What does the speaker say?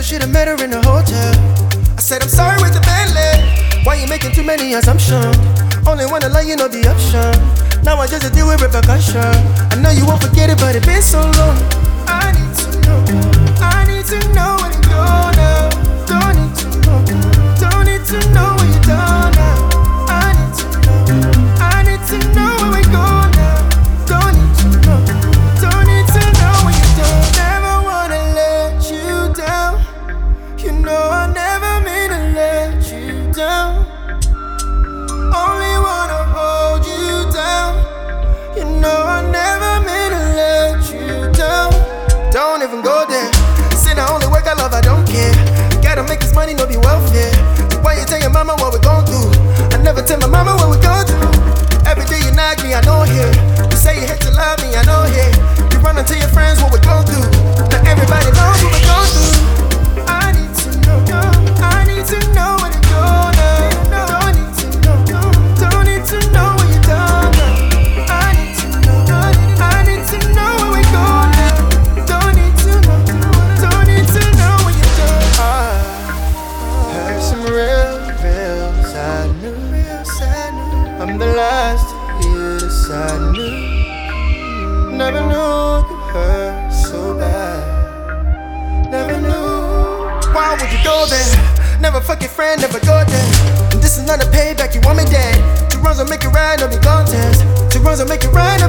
should've met her in the hotel. I said I'm sorry with the Bentley. Why you making too many assumptions? Only wanna let you know the option. Now I just deal with repercussion. I know you won't forget it, but it's been so long. I need to know. I need to know where to go now. Don't need to know. Don't need to know where you're done now. I need to know. I need to know where we go now. Don't need to know. Don't need to know where you're done. Never wanna let you down. You know I never mean to let you down. Only wanna hold you down. You know I never meant to let you down. Don't even go there. Say I only work, I love, I don't care. Gotta make this money, no be welfare. Why you tell your mama what we gon' do? I never tell my mama what we gon' do. Every day you knock me, I know here. You say you hate to love me, I know here. You run and tell your friends what we gon' do. Now everybody knows what we gon' do. I need to know. I need to know where to go now. Don't need to know. Don't need to know where you're done now. I need to know. I need to know where we go now. Don't need to know. Don't need to know where you're done. I heard some real sad news. I'm the last to hear the sad news. Never knew you hurt so bad. Never knew. Why would you go there? Never fuck your friend, never go there. And this is not a payback, you want me dead. Two runs will make it right, no be contest. Two runs will make it right,